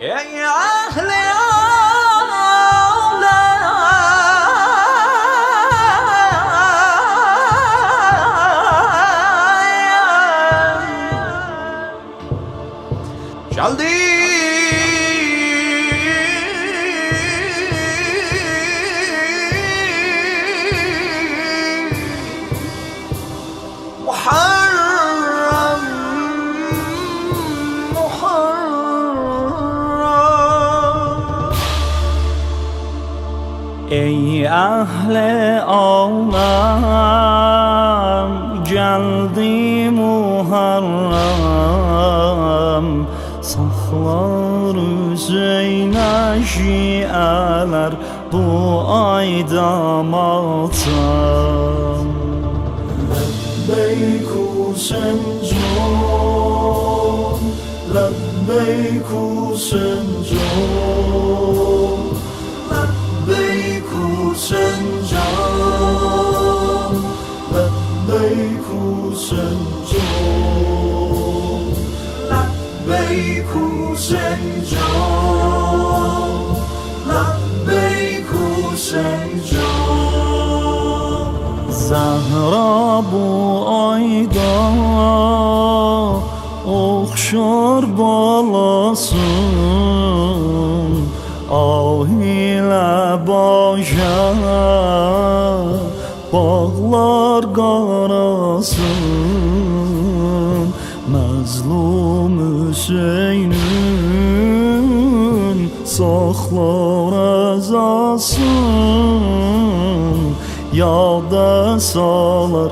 ey ahli çaldı Muharrem ey ahli ağlam geldi Muharrem saklar üzeyne şialar bu ayda matam lebbeyk Hüseyncan lebbeyk Hüseyncan lebbeyk Hüseyncan lebbeyk Hüseyncan lebbeyk Hüseyncan lebbeyk Hüseyncan Zahra bu ayda okşar balasın ah ile başa bağlar qarasın Məzlum Hüseynün saxlar əzasın yada salar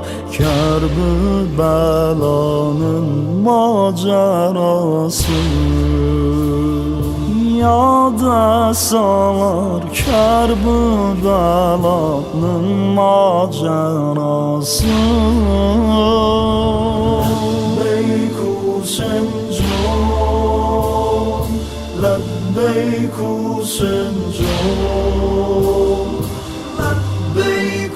Kərbəlanın macerası yada salar Kərbəlanın macerası lebbeyk Hüseyncan lebbeyk Hüseyncan lebbeyk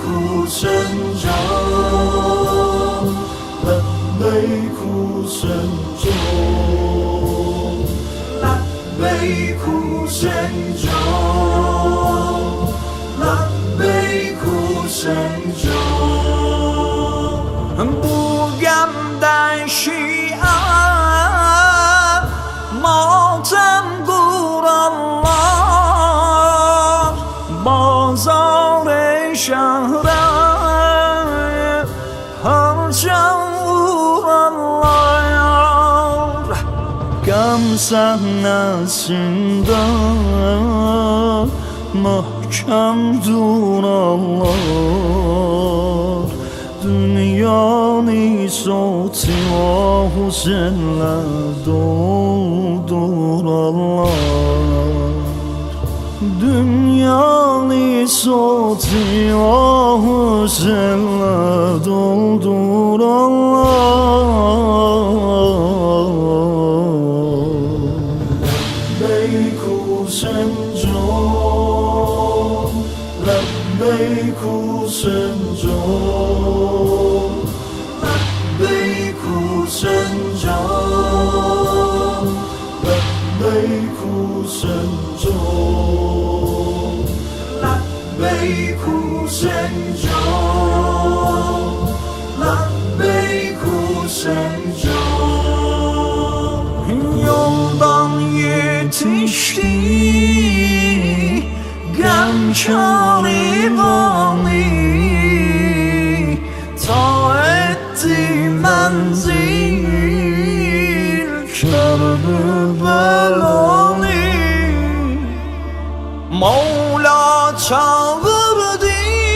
Hüseyncan lebbeyk Hüseyncan lebbeyk Hüseyncan lebbeyk Hüseyncan bu gemde şia matem kurallar bazar-ı şehre harcan vurallar gam sahnesinde mahkem durallar dünyanı soti ve Hüseyin'le doldurallar dünyanı soti ve Hüseyin'le doldurallar lebbeyk Hüseyncan lebbeyk Hüseyncan lebbeyk Hüseyncan lebbeyk Hüseyncan lebbeyk Hüseyncan lebbeyk Hüseyncan yoldan yetişti gam karivanı ta etti menzil Kərbəlanı Mevla çağırdı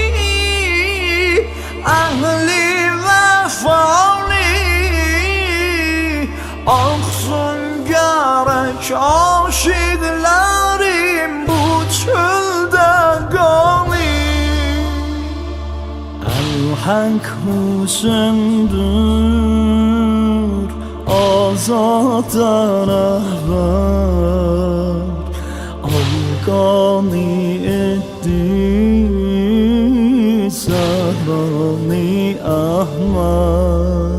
ehli vefalı aksın gerek aşıklarım bu çölde gali El-Hak Hüseyin'dir azad rehber Algani etti Zehrani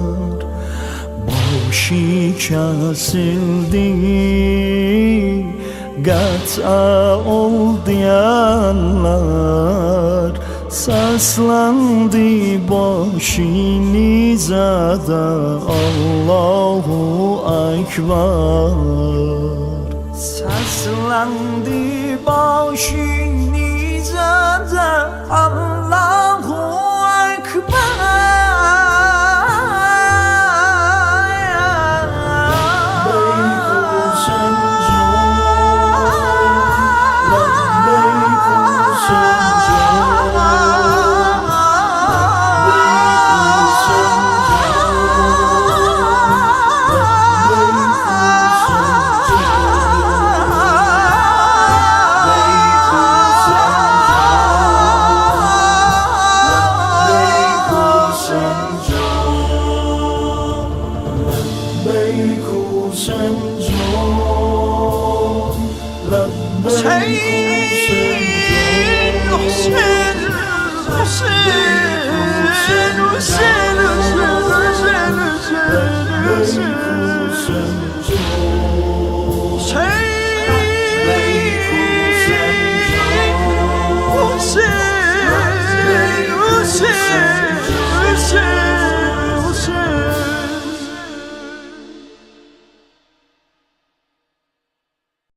Ahmer başı kesildi Qat'a ol diyenler seslendi başınıza da Allahu Ekber. Seslendi başınıza da Allahu Ekber. Say